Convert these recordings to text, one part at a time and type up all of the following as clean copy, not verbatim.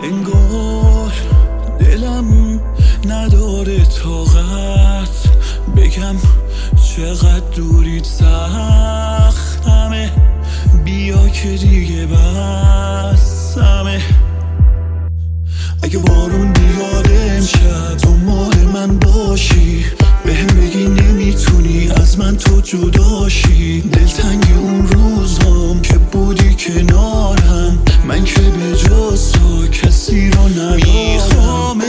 انگار دلم نداره طاقت بگم چقدر دورید سختمه، بیا که دیگه بسمه. اگه بارون بیاد امشب دنبال من باشی، بهم بگی نمیتونی از من تو جداشی، دلتنگ اون روزام که بودی کنارم، من که به جز تو کسی رو میخوامت.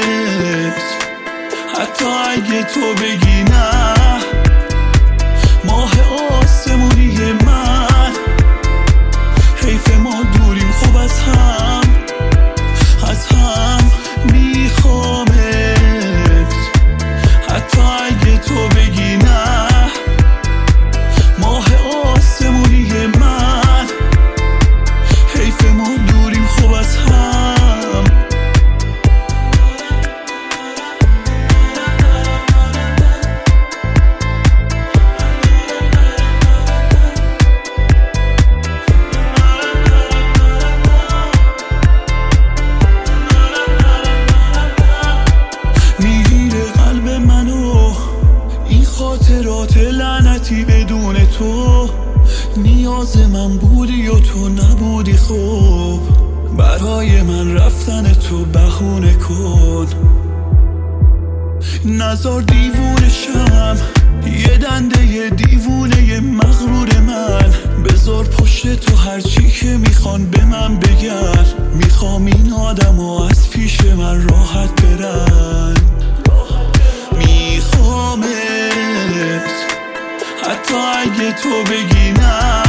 حتی اگه تو بگی نه، ماه آسمونی من، حیف ما دوریم خوب از هم میخوامت. حتی اگه تو بگی نه، ماه آسمونی من، حیف ما دوریم خوب از هم. خاطرات لعنتی بدون تو، نیاز من بودی و تو نبودی، خوب برای من رفتن تو بهونه کن. نزار دیوونشم، یه دنده دیوونه مغرور من، بذار پشت تو هرچی که میخوان به من بگن، میخوام این آدمو از پیش من راحت برن. میخوامت حتی اگه تو بگی نه،